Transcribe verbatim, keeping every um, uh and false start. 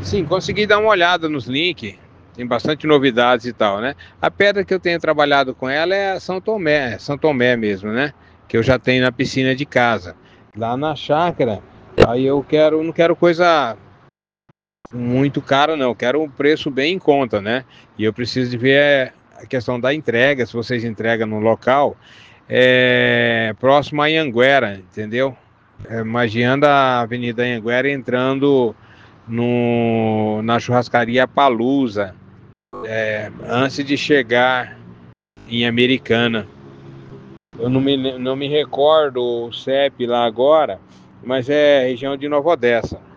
Sim, consegui dar uma olhada nos links, tem bastante novidades e tal, né? A pedra que eu tenho trabalhado com ela é a São Tomé, São Tomé mesmo, né? Que eu já tenho na piscina de casa. Lá na chácara, aí eu quero, não quero coisa muito cara não, eu quero um preço bem em conta, né? E eu preciso de ver a questão da entrega, se vocês entregam no local, é, próximo a Anhanguera, entendeu? É, magiando a Avenida Anhanguera, entrando no, na churrascaria Palusa, é, antes de chegar em Americana. Eu não me, não me recordo o C E P lá agora, mas é região de Nova Odessa.